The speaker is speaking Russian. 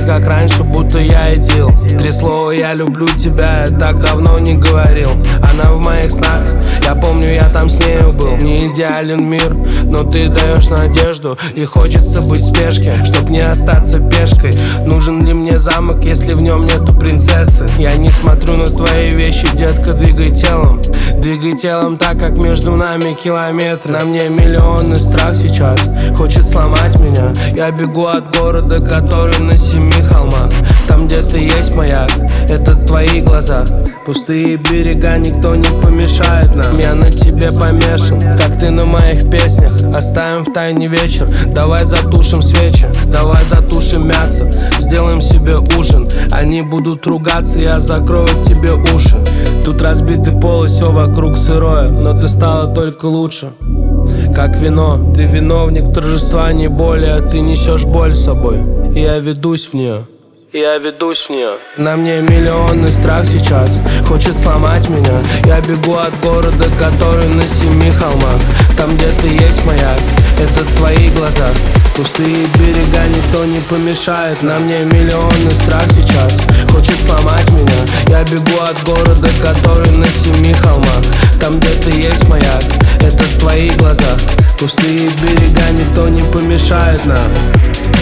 как раньше, будто я идил. 3 слова «я люблю тебя» я так давно не говорил. Она в моих снах, я помню, я там с нею был. Не идеален мир, но ты даешь надежду. И хочется быть в спешке, чтоб не остаться пешкой. Нужен ли мне замок, если в нем нету принцессы? Я не смотрю на твои вещи, детка, двигай телом. Двигай телом так, как между нами километры. На мне миллионный страх сейчас, хочет сломать меня. Я бегу от города, который на 7 холмах. Там где-то есть маяк, это твои глаза. Пустые берега, никто не помешает нам. Я на тебе помешан, как ты на моих песнях. Оставим в тайне вечер, давай затушим свечи. Давай затушим мясо, сделаем себе ужин. Они будут ругаться, я закрою тебе уши. Тут разбитый пол и все вокруг сырое, но ты стала только лучше. Как вино, ты виновник торжества, не боли, а ты несешь боль с собой. И я ведусь в нее. Я ведусь в нее. На мне миллионный страх сейчас, хочет сломать меня. Я бегу от города, который на 7 холмах. Там где-то есть маяк, это твои глаза. Пустые берега, никто не помешает. На мне миллионный страх сейчас, хочет сломать меня. Я бегу от города, который на 7 холмах. Там где-то есть маяк, это твои глаза. Пустые берега, никто не помешает нам.